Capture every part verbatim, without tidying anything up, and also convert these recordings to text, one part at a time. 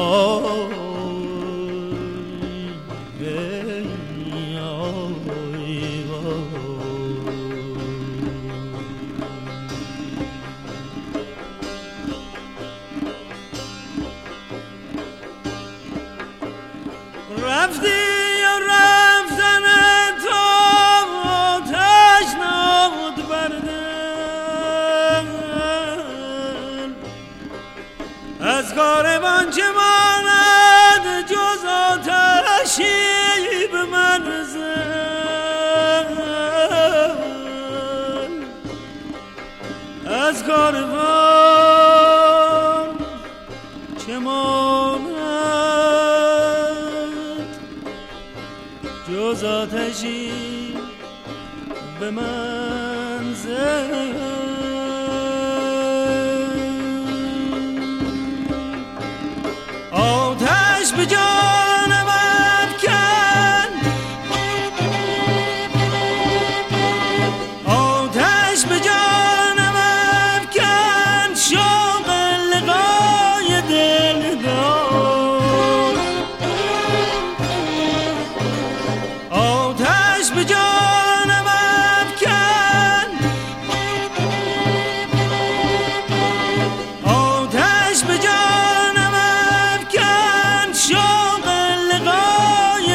از کاروان چه ماند جز آتشی به منزل. آتش به جانم افکن، آتش به جانم افکن، شوق لقای دلدار. آتش به جانم افکن، آتش به جانم افکن، شوق لقای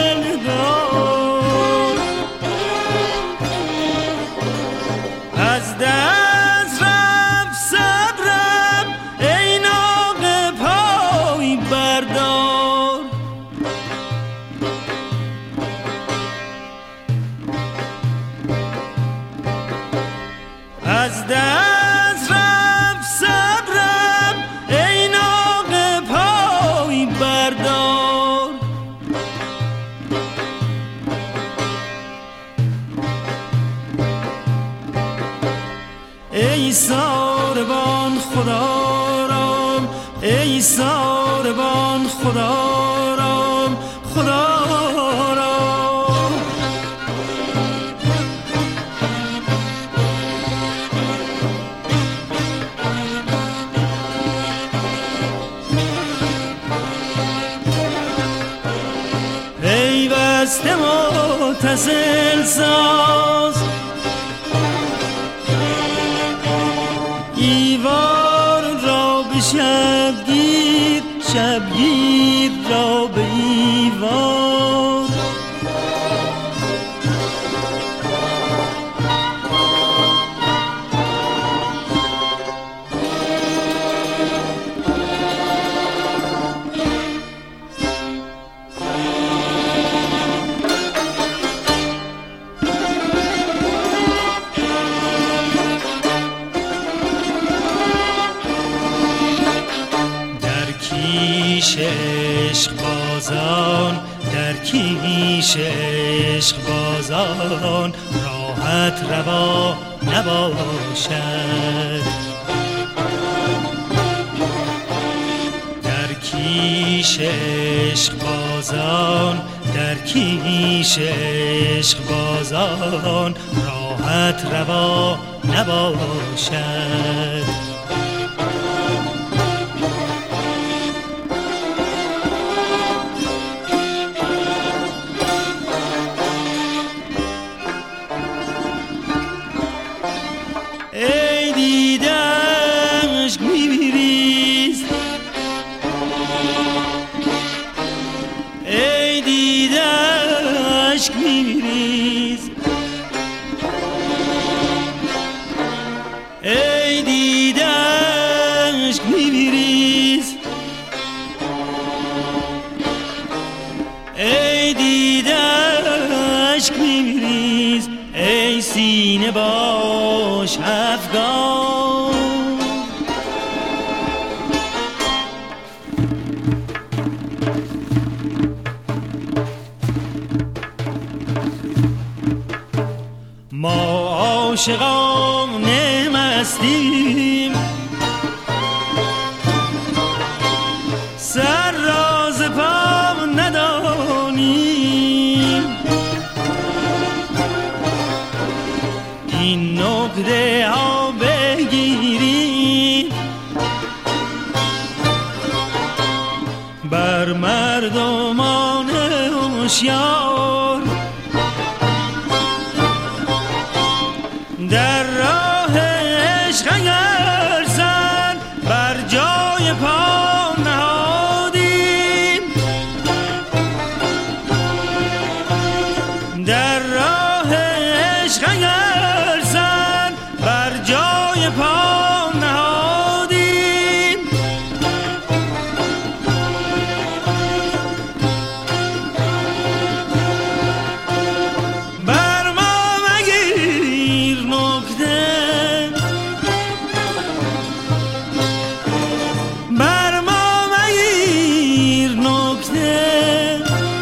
دلدار. از دست رفت صبرم ای ناقه پای بردار. از دست رفت صبرم ای ناقه پای بردار. ای ساربان خدا رام، ای ساربان خدا رام، خدا رام. پیوسته متصل ساز، ایوان را به شبگیر، شبگیر را به ایوان. کیش عشق بازان، در کیش عشق بازان راحت روا نباشد. در کیش عشق بازان، در کیش عشق بازان راحت روا نباشد. ای دیده عشق می‌ریز، ای دیده عشق می‌ریز، ای دیده عشق می‌ریز، ای دیده عشق می‌ریز. ای سینه باش افغان، ما عاشقان مستیم، سر راز پا ندانیم. این نقطه ها بگیریم، بر مردمان هوشیار. در راه عشق اگر سر بر جای پا نهادیم، در راه عشق اگر سر بر جای پا نهادیم، بر ما مگیر نکته، بر ما مگیر نکته،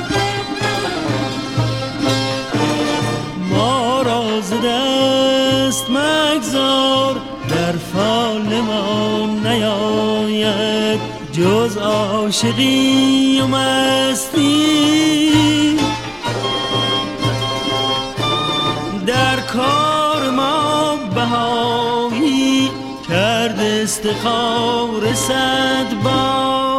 ما را ز دست مگذار، در فال ما نیاید جز عاشقی و مستی. در کار ما بهایی کرد استخار صد بار،